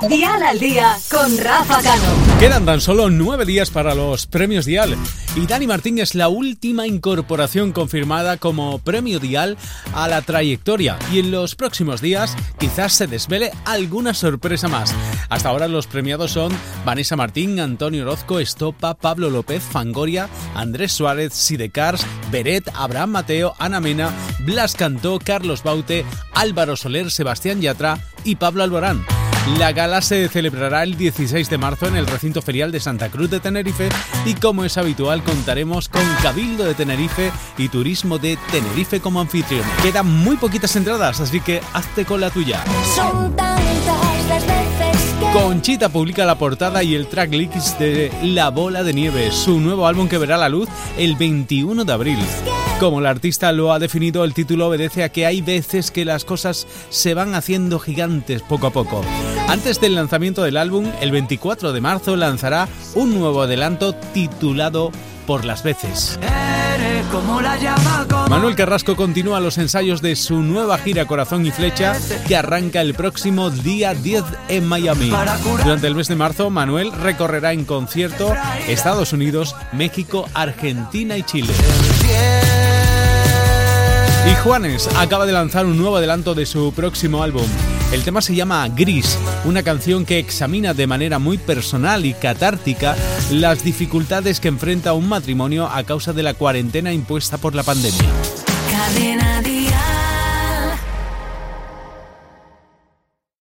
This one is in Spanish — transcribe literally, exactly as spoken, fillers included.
Dial al Día con Rafa Cano. Quedan tan solo nueve días para los premios Dial y Dani Martín es la última incorporación confirmada como premio Dial a la trayectoria, y en los próximos días quizás se desvele alguna sorpresa más. Hasta ahora los premiados son Vanessa Martín, Antonio Orozco, Estopa, Pablo López, Fangoria, Andrés Suárez, Sidecars, Beret, Abraham Mateo, Ana Mena, Blas Cantó, Carlos Baute, Álvaro Soler, Sebastián Yatra y Pablo Alborán. La gala se celebrará el dieciséis de marzo en el recinto ferial de Santa Cruz de Tenerife y, como es habitual, contaremos con Cabildo de Tenerife y Turismo de Tenerife como anfitrión. Quedan muy poquitas entradas, así que hazte con la tuya. Son tantas las veces que... Conchita publica la portada y el tracklist de La Bola de Nieve, su nuevo álbum que verá la luz el veintiuno de abril. Como la artista lo ha definido, el título obedece a que hay veces que las cosas se van haciendo gigantes poco a poco. Antes del lanzamiento del álbum, el veinticuatro de marzo lanzará un nuevo adelanto titulado Por las veces. Manuel Carrasco continúa los ensayos de su nueva gira Corazón y Flecha, que arranca el próximo día diez en Miami. Durante el mes de marzo, Manuel recorrerá en concierto Estados Unidos, México, Argentina y Chile. Y Juanes acaba de lanzar un nuevo adelanto de su próximo álbum. El tema se llama Gris, una canción que examina de manera muy personal y catártica las dificultades que enfrenta un matrimonio a causa de la cuarentena impuesta por la pandemia. Cadena